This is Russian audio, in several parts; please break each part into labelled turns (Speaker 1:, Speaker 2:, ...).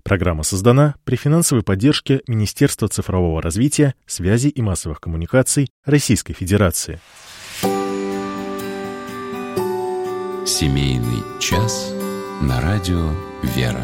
Speaker 1: Программа создана при финансовой поддержке Министерства цифрового развития, связи и массовых коммуникаций Российской Федерации.
Speaker 2: Семейный час на радио «Вера».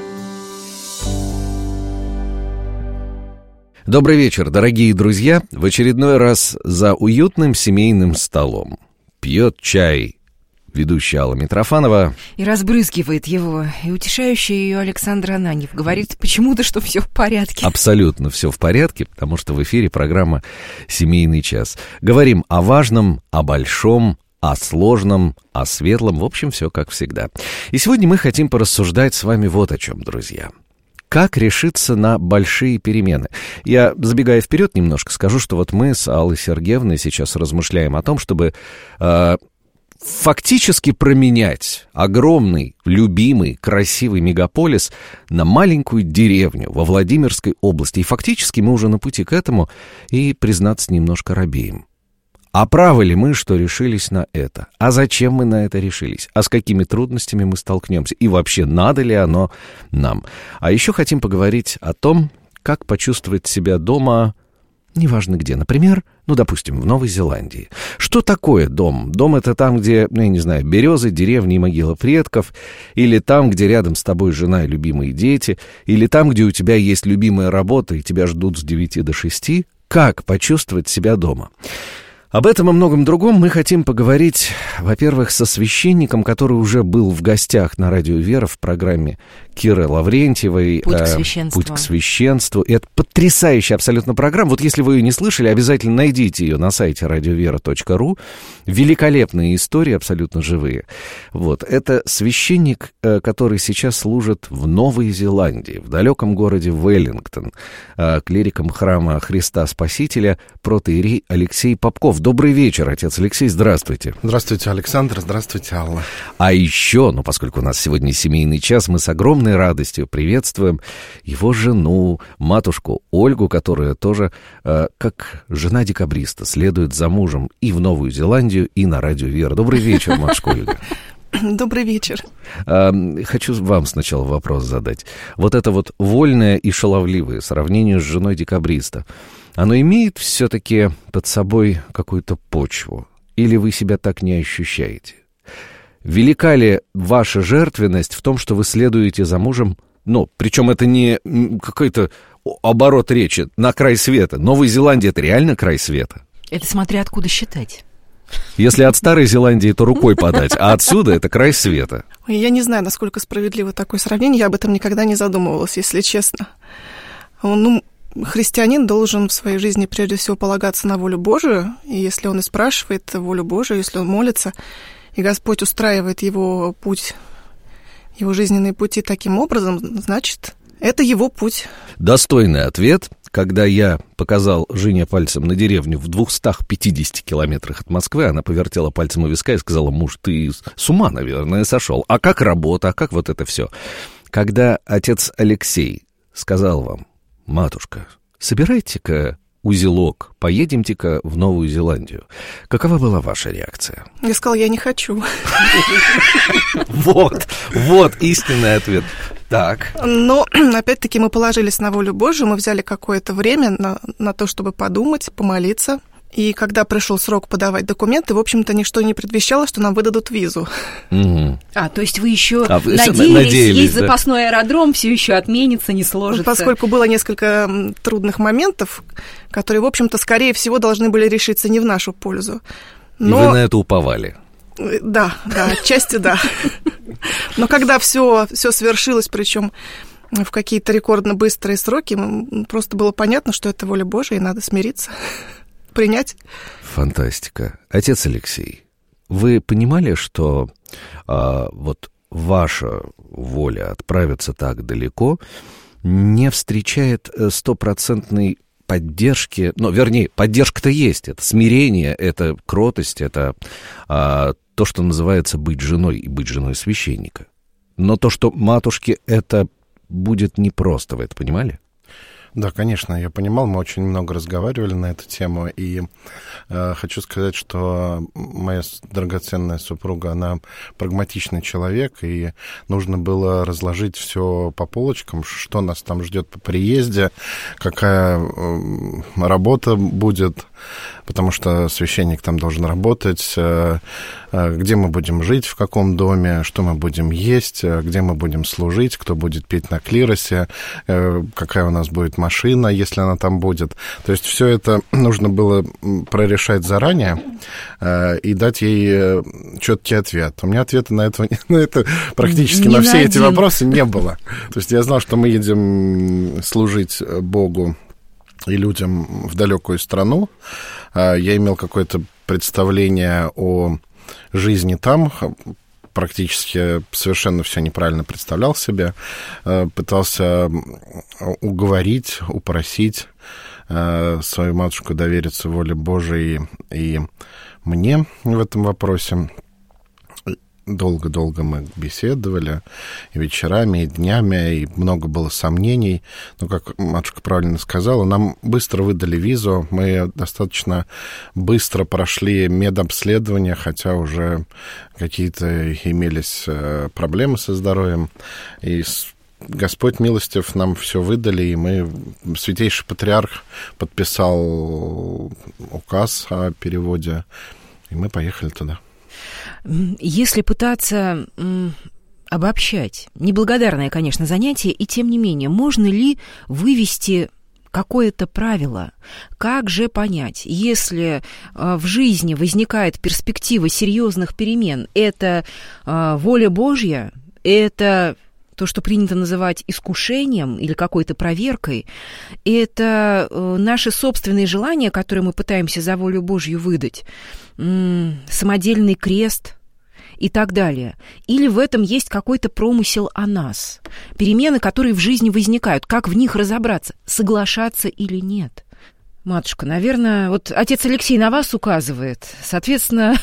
Speaker 3: Добрый вечер, дорогие друзья. В очередной раз за уютным семейным столом пьет чай ведущая Алла Митрофанова.
Speaker 4: И разбрызгивает его, и утешающий ее Александр Ананьев. Говорит почему-то, что все в порядке.
Speaker 3: Абсолютно все в порядке, потому что в эфире программа «Семейный час». Говорим о важном, о большом, о сложном, о светлом. В общем, все как всегда. И сегодня мы хотим порассуждать с вами вот о чем, друзья. Как решиться на большие перемены? Я, забегая вперед немножко, скажу, что вот мы с Аллой Сергеевной сейчас размышляем о том, чтобы фактически променять огромный, любимый, красивый мегаполис на маленькую деревню во Владимирской области. И фактически мы уже на пути к этому, и, признаться, немножко робеем. А правы ли мы, что решились на это? А зачем мы на это решились? А с какими трудностями мы столкнемся? И вообще, надо ли оно нам? А еще хотим поговорить о том, как почувствовать себя дома, неважно где. Например, допустим, в Новой Зеландии. Что такое дом? Дом — это там, где, я не знаю, березы, деревни и могила предков, или там, где рядом с тобой жена и любимые дети, или там, где у тебя есть любимая работа и тебя ждут с 9 до 6. Как почувствовать себя дома? Об этом и многом другом мы хотим поговорить, во-первых, со священником, который уже был в гостях на радио «Вера» в программе Киры Лаврентьевой
Speaker 4: «Путь к священству».
Speaker 3: «Путь к священству». И это потрясающая абсолютно программа. Вот если вы ее не слышали, обязательно найдите ее на сайте radiovera.ru. Великолепные истории, абсолютно живые. Вот. Это священник, который сейчас служит в Новой Зеландии, в далеком городе Веллингтон, клириком храма Христа Спасителя, протоиерей Алексей Попков. Добрый вечер, отец Алексей, здравствуйте.
Speaker 5: Здравствуйте, Александр, здравствуйте, Алла.
Speaker 3: А еще, поскольку у нас сегодня семейный час, мы с огромной радостью приветствуем его жену, матушку Ольгу, которая тоже, как жена декабриста, следует за мужем и в Новую Зеландию, и на радио «Вера». Добрый вечер, матушка Ольга.
Speaker 6: Добрый вечер.
Speaker 3: Хочу вам сначала вопрос задать. Вот это вот вольное и шаловливое сравнение с женой декабриста, оно имеет все-таки под собой какую-то почву? Или вы себя так не ощущаете? Велика ли ваша жертвенность в том, что вы следуете за мужем? Причем это не какой-то оборот речи, на край света. Новая Зеландия — это реально край света?
Speaker 4: Это смотря откуда считать.
Speaker 3: Если от Старой Зеландии, то рукой подать, а отсюда это край света.
Speaker 6: Я не знаю, насколько справедливо такое сравнение, я об этом никогда не задумывалась, если честно. Христианин должен в своей жизни прежде всего полагаться на волю Божию, и если он и спрашивает волю Божию, если он молится, и Господь устраивает его путь, его жизненные пути таким образом, значит, это его путь.
Speaker 3: Достойный ответ. Когда я показал Жене пальцем на деревню в 250 километрах от Москвы, она повертела пальцем у виска и сказала: муж, ты с ума, наверное, сошел. А как работа, а как вот это все? Когда отец Алексей сказал вам: матушка, собирайте-ка узелок, поедемте-ка в Новую Зеландию, какова была ваша реакция?
Speaker 6: Я сказала: я не хочу.
Speaker 3: Вот истинный ответ. Так.
Speaker 6: Но, опять-таки, мы положились на волю Божию, мы взяли какое-то время на то, чтобы подумать, помолиться. И когда пришел срок подавать документы, в общем-то, ничто не предвещало, что нам выдадут визу.
Speaker 3: Угу.
Speaker 4: То есть вы еще надеялись, есть запасной аэродром, все еще отменится, не сложится.
Speaker 6: Поскольку было несколько трудных моментов, которые, в общем-то, скорее всего, должны были решиться не в нашу пользу.
Speaker 3: Но... И вы на это уповали?
Speaker 6: Да, отчасти да. Но когда все свершилось, причем в какие-то рекордно быстрые сроки, просто было понятно, что это воля Божия, и надо смириться, принять.
Speaker 3: Фантастика. Отец Алексей, вы понимали, что вот ваша воля отправиться так далеко не встречает стопроцентной поддержки, поддержка-то есть, это смирение, это кротость, это то, что называется быть женой и быть женой священника. Но то, что матушке это будет непросто, вы это понимали?
Speaker 5: Да, конечно, я понимал, мы очень много разговаривали на эту тему, и хочу сказать, что моя драгоценная супруга, она прагматичный человек, и нужно было разложить все по полочкам, что нас там ждет по приезде, какая работа будет, потому что священник там должен работать, где мы будем жить, в каком доме, что мы будем есть, где мы будем служить, кто будет петь на клиросе, какая у нас будет машина, если она там будет. То есть все это нужно было прорешать заранее и дать ей четкий ответ. У меня ответа на это практически на все эти вопросы не было. То есть я знал, что мы едем служить Богу и людям в далекую страну. Я имел какое-то представление о жизни там, практически совершенно все неправильно представлял себе, пытался уговорить, упросить свою матушку довериться воле Божией и мне в этом вопросе. Долго-долго мы беседовали, и вечерами, и днями, и много было сомнений. Но, как матушка правильно сказала, нам быстро выдали визу, мы достаточно быстро прошли медобследование, хотя уже какие-то имелись проблемы со здоровьем, и Господь милостив, нам все выдали, и мы, Святейший Патриарх подписал указ о переводе, и мы поехали туда.
Speaker 4: Если пытаться обобщать, неблагодарное, конечно, занятие, и тем не менее, можно ли вывести какое-то правило? Как же понять, если в жизни возникает перспектива серьезных перемен, это воля Божья, это то, что принято называть искушением или какой-то проверкой, это наши собственные желания, которые мы пытаемся за волю Божью выдать, самодельный крест и так далее. Или в этом есть какой-то промысел о нас, перемены, которые в жизни возникают, как в них разобраться, соглашаться или нет. Матушка, наверное, вот отец Алексей на вас указывает, соответственно,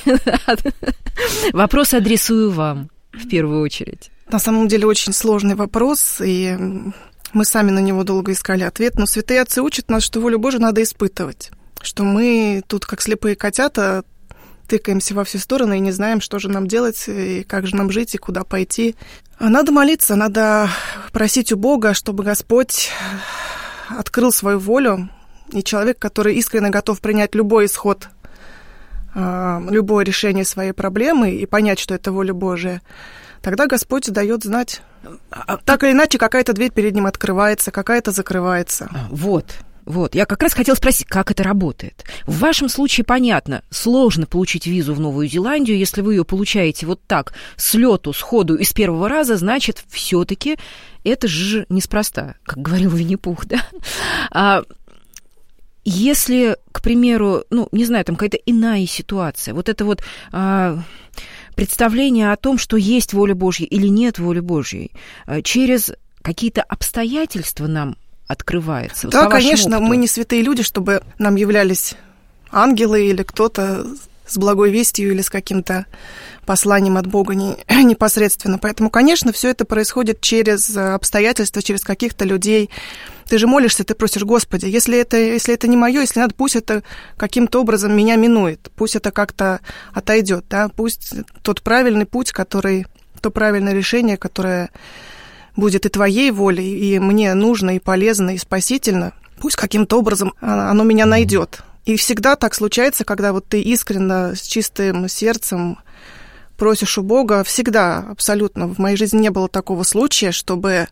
Speaker 4: вопрос адресую вам в первую очередь.
Speaker 6: На самом деле очень сложный вопрос, и мы сами на него долго искали ответ, но святые отцы учат нас, что волю Божию надо испытывать, что мы тут, как слепые котята, тыкаемся во все стороны и не знаем, что же нам делать, и как же нам жить, и куда пойти. Надо молиться, надо просить у Бога, чтобы Господь открыл свою волю, и человек, который искренне готов принять любой исход, любое решение своей проблемы и понять, что это воля Божия, тогда Господь дает знать. Так или иначе, какая-то дверь перед ним открывается, какая-то закрывается.
Speaker 4: Вот, я как раз хотела спросить, как это работает. В вашем случае понятно, сложно получить визу в Новую Зеландию. Если вы ее получаете вот так, с лету, сходу и с первого раза, значит, все-таки это же неспроста, как говорил Винни-Пух, да? Если, к примеру, не знаю, там какая-то иная ситуация, вот это вот представление о том, что есть воля Божья или нет воли Божьей, через какие-то обстоятельства нам открывается.
Speaker 6: Да, конечно, мы не святые люди, чтобы нам являлись ангелы или кто-то с благой вестью или с каким-то посланием от Бога непосредственно. Поэтому, конечно, все это происходит через обстоятельства, через каких-то людей. Ты же молишься, ты просишь: Господи, если это не мое, если надо, пусть это каким-то образом меня минует, пусть это как-то отойдет, да, пусть тот правильный путь, то правильное решение, которое будет и твоей волей, и мне нужно, и полезно, и спасительно, пусть каким-то образом оно меня найдет. И всегда так случается, когда вот ты искренне, с чистым сердцем просишь у Бога, всегда, абсолютно, в моей жизни не было такого случая, чтобы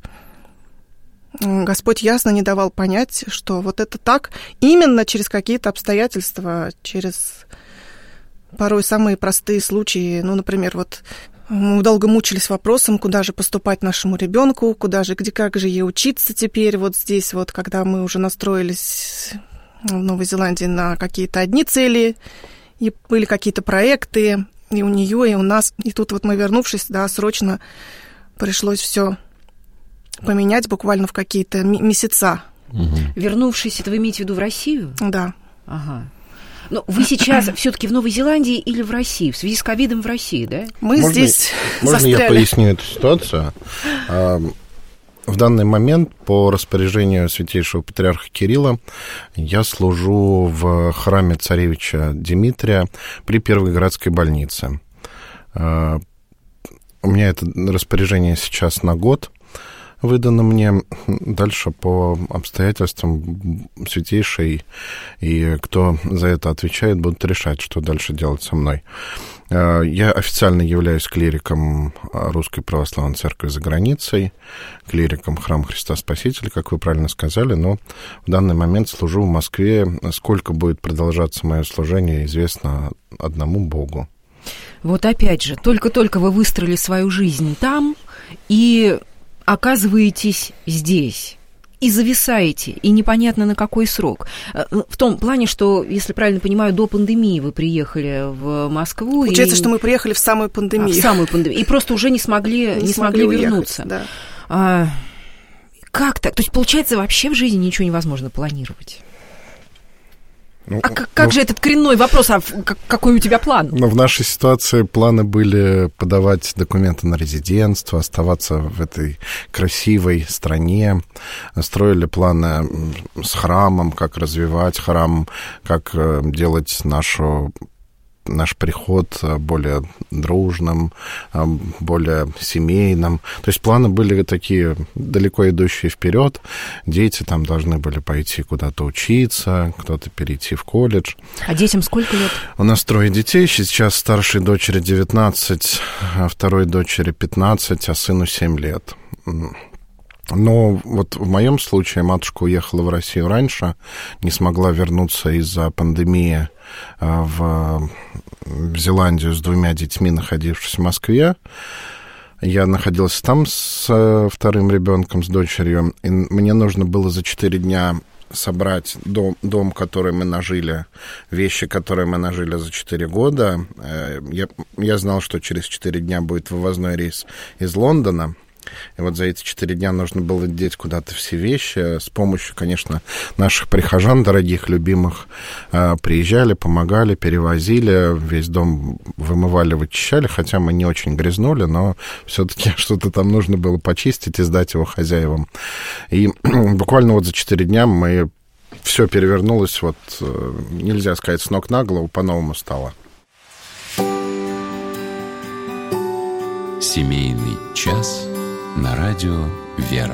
Speaker 6: Господь ясно не давал понять, что вот это так, именно через какие-то обстоятельства, через порой самые простые случаи. Например, вот мы долго мучились вопросом, куда же поступать нашему ребенку, как же ей учиться теперь, вот здесь вот, когда мы уже настроились в Новой Зеландии на какие-то одни цели, и были какие-то проекты, и у нее, и у нас. И тут вот мы, вернувшись, да, срочно пришлось все поменять буквально в какие-то месяца.
Speaker 4: Угу. Вернувшись, это вы имеете в виду в Россию?
Speaker 6: Да.
Speaker 4: Ага. Но вы сейчас все-таки в Новой Зеландии или в России? В связи с ковидом в России, да?
Speaker 6: Мы здесь застряли.
Speaker 5: Можно я поясню эту ситуацию? В данный момент по распоряжению святейшего патриарха Кирилла я служу в храме царевича Дмитрия при Первой городской больнице. У меня это распоряжение сейчас на год выдано мне. Дальше по обстоятельствам святейший и кто за это отвечает, будут решать, что дальше делать со мной. Я официально являюсь клириком Русской Православной Церкви за границей, клириком Храма Христа Спасителя, как вы правильно сказали, но в данный момент служу в Москве. Сколько будет продолжаться мое служение, известно одному Богу.
Speaker 4: Вот опять же, только-только вы выстроили свою жизнь там и оказываетесь здесь. И зависаете, и непонятно на какой срок. В том плане, что, если правильно понимаю, до пандемии вы приехали в Москву.
Speaker 6: Получается, что мы приехали в самую пандемию.
Speaker 4: В самую пандемию. И просто уже не смогли вернуться.
Speaker 6: Уехать, да.
Speaker 4: Как так? То есть, получается, вообще в жизни ничего невозможно планировать? Как же этот коренной вопрос, какой у тебя план?
Speaker 5: В нашей ситуации планы были подавать документы на резидентство, оставаться в этой красивой стране. Строили планы с храмом, как развивать храм, как делать наш приход более дружным, более семейным. То есть планы были такие далеко идущие вперед. Дети там должны были пойти куда-то учиться, кто-то перейти в колледж.
Speaker 4: А детям сколько лет?
Speaker 5: У нас 3 детей. Сейчас старшей дочери 19, второй дочери 15, а сыну 7 лет. Но вот в моем случае матушка уехала в Россию раньше, не смогла вернуться из-за пандемии в Зеландию с 2 детьми, находившись в Москве. Я находился там с вторым ребенком, с дочерью, и мне нужно было за 4 дня собрать дом, который мы нажили, вещи, которые мы нажили за 4 года. Я знал, что через 4 дня будет вывозной рейс из Лондона. И вот за эти 4 дня нужно было деть куда-то все вещи. С помощью, конечно, наших прихожан, дорогих, любимых, приезжали, помогали, перевозили, весь дом вымывали, вычищали, хотя мы не очень грязнули, но все-таки что-то там нужно было почистить и сдать его хозяевам. И буквально вот за 4 дня все перевернулось, вот нельзя сказать с ног на голову, по-новому стало.
Speaker 2: Семейный час на радио «Вера».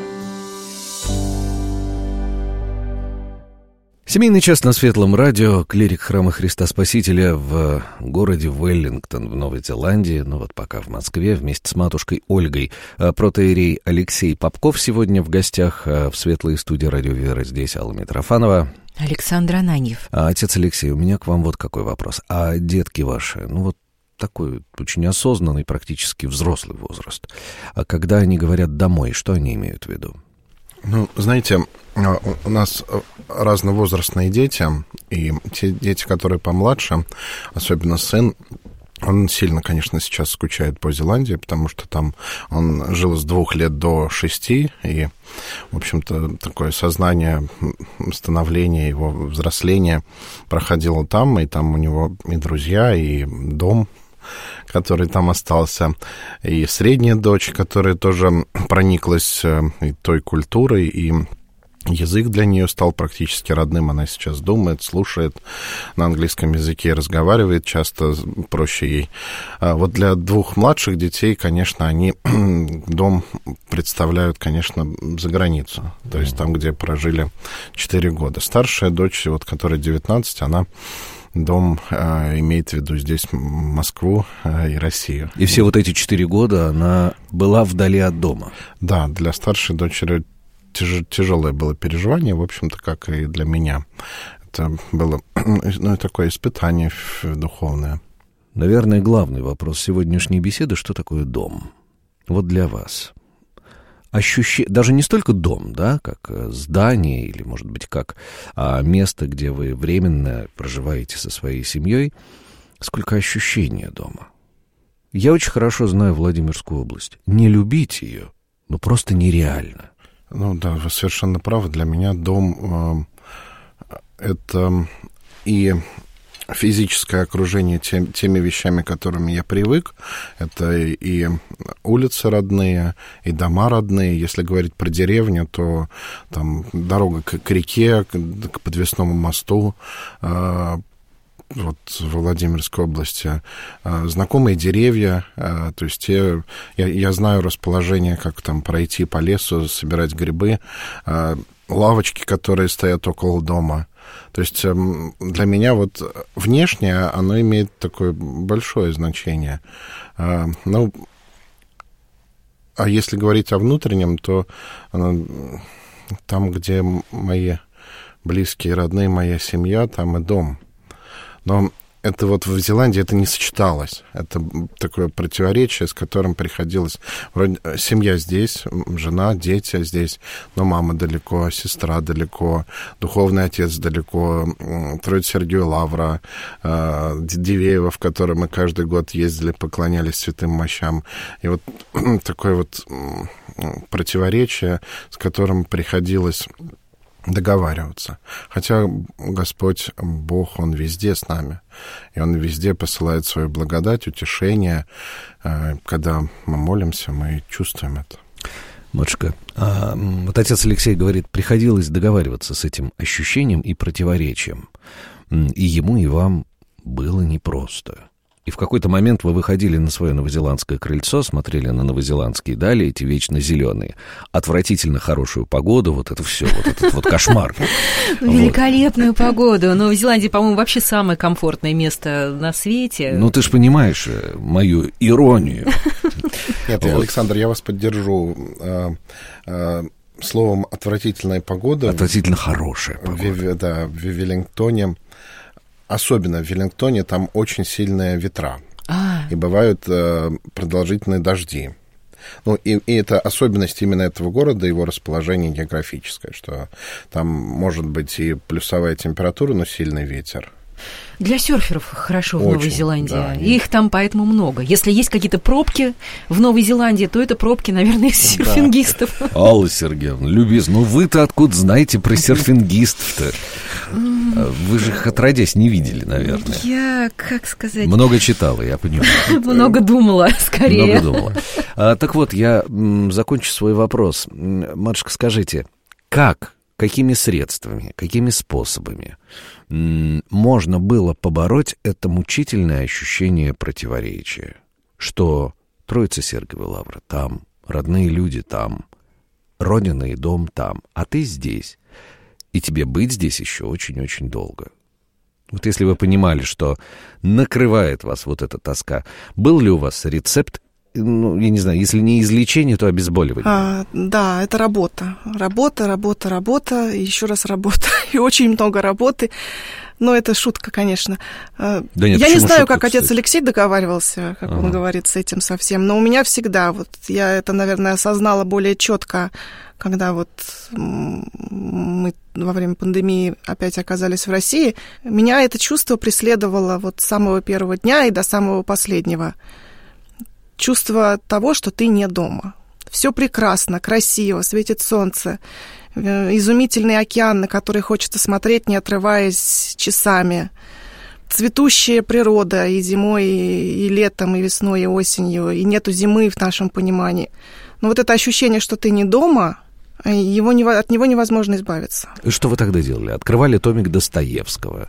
Speaker 3: Семейный час на Светлом радио. Клирик Храма Христа Спасителя в городе Веллингтон в Новой Зеландии, вот пока в Москве, вместе с матушкой Ольгой. Протоиерей Алексей Попков сегодня в гостях в светлой студии радио «Вера». Здесь Алла Митрофанова.
Speaker 4: Александр Ананьев.
Speaker 3: Отец Алексей, у меня к вам вот какой вопрос. А детки ваши, такой очень осознанный, практически взрослый возраст. А когда они говорят «домой», что они имеют в виду?
Speaker 5: Знаете, у нас разновозрастные дети, и те дети, которые помладше, особенно сын, он сильно, конечно, сейчас скучает по Зеландии, потому что там он жил с 2 лет до 6, и, в общем-то, такое сознание, становление его, взросление проходило там, и там у него и друзья, и дом, который там остался, и средняя дочь, которая тоже прониклась и той культурой, и язык для нее стал практически родным. Она сейчас думает, слушает на английском языке, разговаривает часто, проще ей. А вот для 2 младших детей, конечно, они дом представляют, конечно, за границу. То есть там, где прожили 4 года. Старшая дочь, вот, которая 19, она дом имеет в виду здесь Москву и Россию.
Speaker 3: И все вот эти 4 года она была вдали от дома.
Speaker 5: Да, для старшей дочери тяжелое было переживание, в общем-то, как и для меня. Это было такое испытание духовное.
Speaker 3: Наверное, главный вопрос сегодняшней беседы, что такое дом? Вот для вас. Даже не столько дом, да, как здание или, может быть, как место, где вы временно проживаете со своей семьей, сколько ощущения дома. Я очень хорошо знаю Владимирскую область. Не любить ее, просто нереально.
Speaker 5: Да, вы совершенно правы. Для меня дом это и физическое окружение теми вещами, к которым я привык. Это и улицы родные, и дома родные. Если говорить про деревню, то там дорога к реке, к подвесному мосту, вот в Владимирской области, знакомые деревья, то есть я знаю расположение, как там пройти по лесу, собирать грибы, лавочки, которые стоят около дома. То есть для меня вот внешнее, оно имеет такое большое значение. Ну, а если говорить о внутреннем, то там, где мои близкие, родные, моя семья, там и дом. Но это вот в Зеландии это не сочеталось. Это такое противоречие, с которым приходилось... Вроде семья здесь, жена, дети здесь, но мама далеко, сестра далеко, духовный отец далеко, Троица Сергия Лавра, Дивеево, в котором мы каждый год ездили, поклонялись святым мощам. И вот такое вот противоречие, с которым приходилось договариваться. Хотя Господь, Бог, Он везде с нами. И Он везде посылает свою благодать, утешение. Когда мы молимся, мы чувствуем это.
Speaker 3: Матушка, вот отец Алексей говорит, приходилось договариваться с этим ощущением и противоречием. И ему, и вам было непросто. И в какой-то момент вы выходили на свое новозеландское крыльцо, смотрели на новозеландские дали, эти вечно зеленые, отвратительно хорошую погоду, вот это все, вот этот вот кошмар.
Speaker 4: Великолепную погоду. Новая Зеландия, по-моему, вообще самое комфортное место на свете.
Speaker 3: Ну, ты ж понимаешь мою иронию.
Speaker 5: Нет, Александр, я вас поддержу. Словом, отвратительная погода.
Speaker 3: Отвратительно хорошая погода.
Speaker 5: Да, в Веллингтоне. Особенно в Веллингтоне там очень сильные ветра. И бывают продолжительные дожди. Ну, и это особенность именно этого города, его расположение географическое, что там может быть и плюсовая температура, но сильный ветер.
Speaker 4: Для серферов хорошо в
Speaker 5: Очень,
Speaker 4: Новой Зеландии.
Speaker 5: да.
Speaker 4: Их там поэтому много. Если есть какие-то пробки в Новой Зеландии, то это пробки, наверное, из серфингистов.
Speaker 3: Алла Сергеевна, любезно, ну вы-то откуда знаете про серфингистов-то? Вы же их отродясь не видели, наверное.
Speaker 4: Я, как сказать...
Speaker 3: Много читала, я понимаю.
Speaker 4: Много думала, скорее.
Speaker 3: Много думала. Так вот, я закончу свой вопрос. Матушка, скажите, какими средствами, какими способами можно было побороть это мучительное ощущение противоречия, что Троица Сергиева Лавра там, родные люди там, родина и дом там, а ты здесь, и тебе быть здесь еще очень-очень долго. Вот если вы понимали, что накрывает вас вот эта тоска, был ли у вас рецепт, ну, я не знаю, если не излечение, то обезболивание?
Speaker 6: Да, это работа. Работа, и еще раз работа. И очень много работы. Но это шутка, конечно.
Speaker 3: Да нет,
Speaker 6: я не знаю,
Speaker 3: шутка,
Speaker 6: как отец
Speaker 3: кстати?
Speaker 6: Алексей договаривался, как он говорит, с этим совсем. Но у меня всегда, вот я это, наверное, осознала более четко, когда вот мы во время пандемии опять оказались в России. Меня это чувство преследовало вот с самого первого дня и до самого последнего. Чувство того, что ты не дома. Все прекрасно, красиво, светит солнце, изумительный океан, на который хочется смотреть, не отрываясь часами, цветущая природа и зимой, и летом, и весной, и осенью, и нету зимы в нашем понимании. Но вот это ощущение, что ты не дома, от него невозможно избавиться.
Speaker 3: И что вы тогда делали? Открывали томик Достоевского?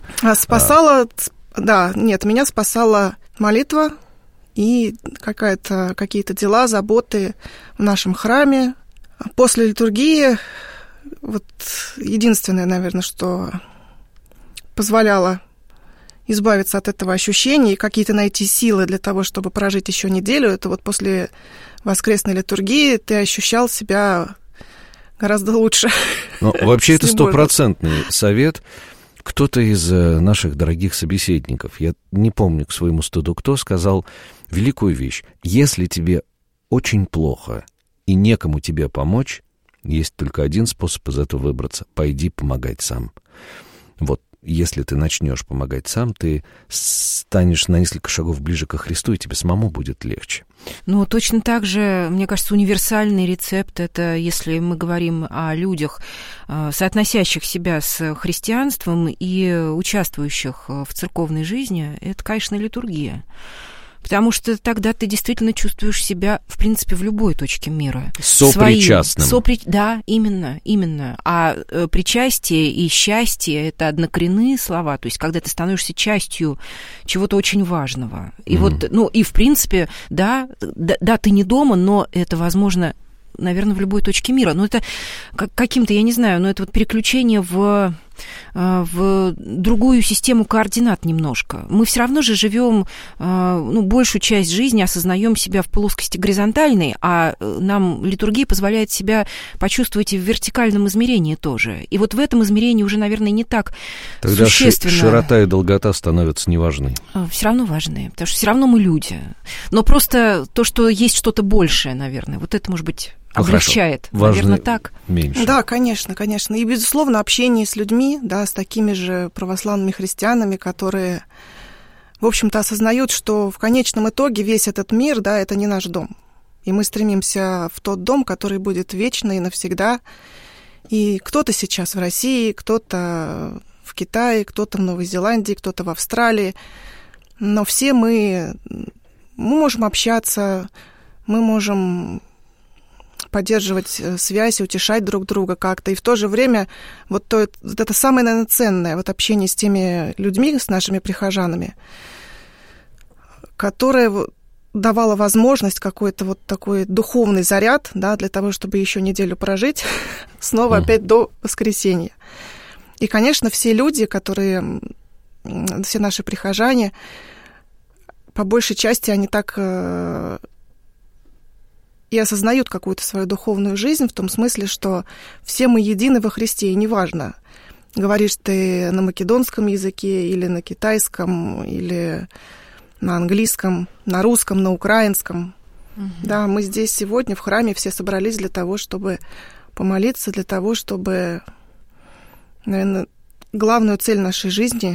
Speaker 6: Меня спасала молитва, и какие-то дела, заботы в нашем храме. После литургии вот единственное, наверное, что позволяло избавиться от этого ощущения и какие-то найти силы для того, чтобы прожить еще неделю, это вот после воскресной литургии ты ощущал себя гораздо лучше.
Speaker 3: Ну, вообще это стопроцентный совет. Кто-то из наших дорогих собеседников, я не помню к своему стыду кто, сказал великую вещь. Если тебе очень плохо и некому тебе помочь, есть только один способ из этого выбраться. Пойди помогать сам. Вот если ты начнешь помогать сам, ты станешь на несколько шагов ближе ко Христу, и тебе самому будет легче.
Speaker 4: Ну, точно так же, мне кажется, универсальный рецепт — это, если мы говорим о людях, соотносящих себя с христианством и участвующих в церковной жизни, это, конечно, литургия. Потому что тогда ты действительно чувствуешь себя, в принципе, в любой точке мира.
Speaker 3: Сопричастным.
Speaker 4: Да, именно. А причастие и счастье — это однокоренные слова. То есть, когда ты становишься частью чего-то очень важного. И вот, ну, и в принципе, да, ты не дома, но это возможно, наверное, в любой точке мира. Но это каким-то, я не знаю, но это вот переключение в другую систему координат немножко. Мы все равно же живем, большую часть жизни осознаем себя в плоскости горизонтальной, а нам литургия позволяет себя почувствовать и в вертикальном измерении тоже. И вот в этом измерении уже, наверное, не так
Speaker 3: тогда
Speaker 4: существенно.
Speaker 3: Широта и долгота становятся неважны.
Speaker 4: Все равно важны, потому что все равно мы люди. Но просто то, что есть что-то большее, наверное, вот это, может быть, облегчает. Наверное, так.
Speaker 3: Меньше.
Speaker 6: Да, конечно. И, безусловно, общение с людьми, да, с такими же православными христианами, которые, в общем-то, осознают, что в конечном итоге весь этот мир, да, это не наш дом. И мы стремимся в тот дом, который будет вечно и навсегда. И кто-то сейчас в России, кто-то в Китае, кто-то в Новой Зеландии, кто-то в Австралии. Но все мы можем общаться, мы можем поддерживать связь, утешать друг друга как-то. И в то же время вот это самое, наверное, ценное, вот общение с теми людьми, с нашими прихожанами, которое давало возможность какой-то вот такой духовный заряд, да, для того, чтобы еще неделю прожить, снова опять до воскресенья. И, конечно, все люди, все наши прихожане, по большей части они так и осознают какую-то свою духовную жизнь в том смысле, что все мы едины во Христе, и неважно, говоришь ты на македонском языке или на китайском, или на английском, на русском, на украинском. Да, мы здесь сегодня в храме все собрались для того, чтобы помолиться, для того, чтобы, наверное, главную цель нашей жизни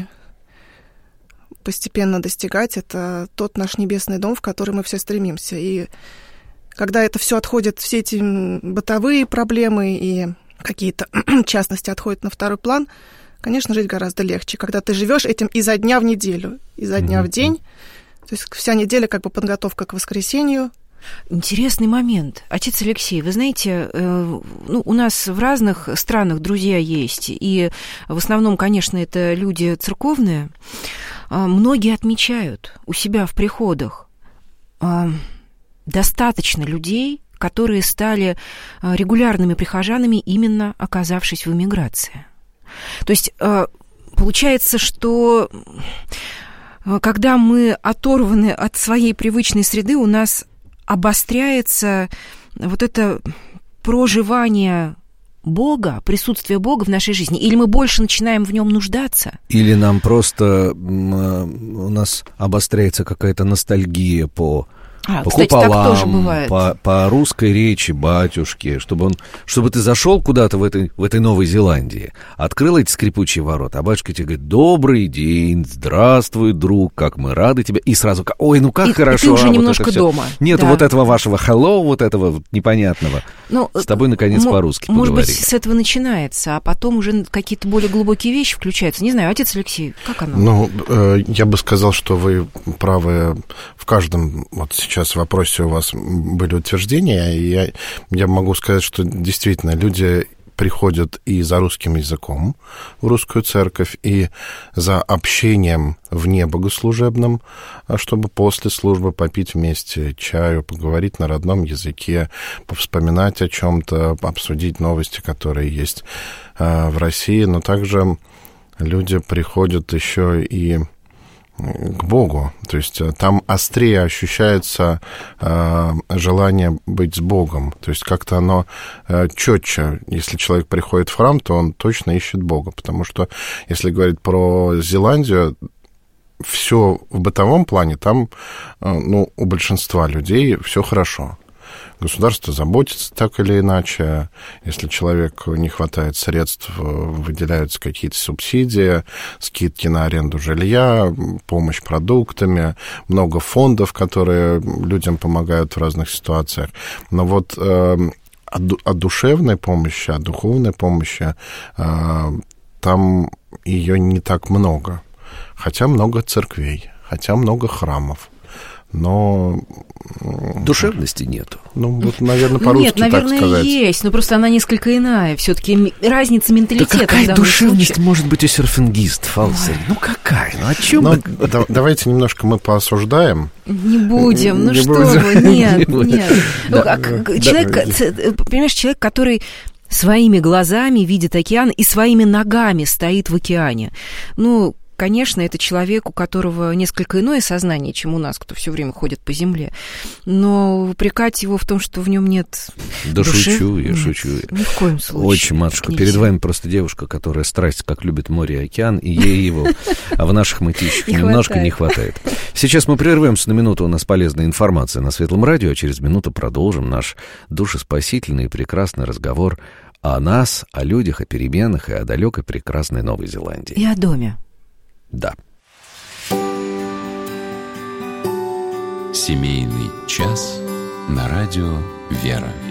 Speaker 6: постепенно достигать, это тот наш небесный дом, в который мы все стремимся. И когда это все отходит, все эти бытовые проблемы и какие-то частности отходят на второй план, конечно, жить гораздо легче. Когда ты живешь этим изо дня в неделю, изо дня в день, то есть вся неделя как бы подготовка к воскресенью.
Speaker 4: Интересный момент. Отец Алексей, вы знаете, у нас в разных странах друзья есть, и в основном, конечно, это люди церковные. Многие отмечают у себя в приходах достаточно людей, которые стали регулярными прихожанами, именно оказавшись в эмиграции. То есть получается, что когда мы оторваны от своей привычной среды, у нас обостряется вот это проживание Бога, присутствие Бога в нашей жизни, или мы больше начинаем в нем нуждаться?
Speaker 3: Или нам просто у нас обостряется какая-то ностальгия по
Speaker 4: кстати,
Speaker 3: куполам,
Speaker 4: так тоже бывает.
Speaker 3: по русской речи батюшки, чтобы ты зашел куда-то в этой Новой Зеландии, открыл эти скрипучие ворота, а батюшка тебе говорит: добрый день, здравствуй, друг, как мы рады тебе, и сразу: ой, ну как хорошо.
Speaker 4: И ты уже немножко дома.
Speaker 3: Нет,
Speaker 4: да.
Speaker 3: Вот этого вашего hello, вот этого вот непонятного. С тобой, наконец, по-русски поговорили.
Speaker 4: Может быть, с этого начинается, а потом уже какие-то более глубокие вещи включаются. Не знаю, отец Алексей, как оно?
Speaker 5: Я бы сказал, что вы правы в каждом вот сейчас в вопросе у вас были утверждения, и я могу сказать, что действительно люди приходят и за русским языком в русскую церковь, и за общением вне богослужебном, чтобы после службы попить вместе чаю, поговорить на родном языке, повспоминать о чем-то, обсудить новости, которые есть в России. Но также люди приходят еще и к Богу, то есть там острее ощущается желание быть с Богом, то есть как-то оно четче. Если человек приходит в храм, то он точно ищет Бога, потому что если говорить про Зеландию, все в бытовом плане там, у большинства людей все хорошо. государство заботится так или иначе. Если человеку не хватает средств, выделяются какие-то субсидии, скидки на аренду жилья, помощь продуктами, много фондов, которые людям помогают в разных ситуациях. Но вот о душевной помощи, о духовной помощи там ее не так много. Хотя много церквей, хотя много храмов. Но
Speaker 3: душевности нету.
Speaker 5: Ну, вот, наверное, по-русски
Speaker 4: нет, наверное,
Speaker 5: так сказать.
Speaker 4: есть, но просто она несколько иная. Все-таки разница менталитета.
Speaker 3: Да какая душевность может быть у серфингистов, Алсу? Ну, какая? Ну, о чем мы...
Speaker 5: Давайте немножко мы поосуждаем.
Speaker 4: Не будем, ну
Speaker 5: Не
Speaker 4: что
Speaker 5: будем.
Speaker 4: вы, нет. Человек, понимаешь, человек, который своими глазами видит океан и своими ногами стоит в океане. Ну, конечно, это человек, у которого несколько иное сознание, чем у нас, кто все время ходит по земле. Но упрекать его в том, что в нем нет души...
Speaker 3: шучу, я
Speaker 4: нет,
Speaker 3: шучу.
Speaker 4: Ни в коем случае.
Speaker 3: Очень, матушка, перед вами просто девушка, которая страсть, как любит море и океан, и ей его в наших мытищах немножко не хватает. Сейчас мы прервемся на минуту, у нас полезная информация на Светлом радио, а через минуту продолжим наш душеспасительный и прекрасный разговор о нас, о людях, о переменах и о далекой прекрасной Новой Зеландии.
Speaker 4: И о доме.
Speaker 3: Да.
Speaker 2: Семейный час на радио «Вера».